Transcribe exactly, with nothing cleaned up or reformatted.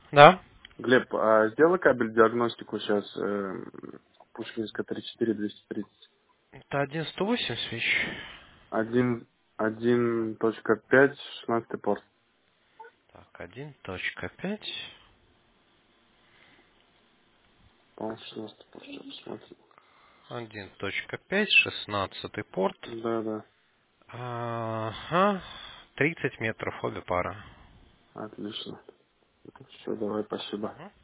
Да. Глеб, а сделай кабель диагностику сейчас, э, Пушкинская тридцать четыре двести тридцать. Это один сто восемь свеч. Один, один точка пять, шестнадцатый порт. Так, один точка пять. По-моему, шестнадцатый порт, сейчас посмотрю. один точка пять, шестнадцатый порт. Да, да, Ага. тридцать метров обе пары. отлично. Все, давай, спасибо. Мгм.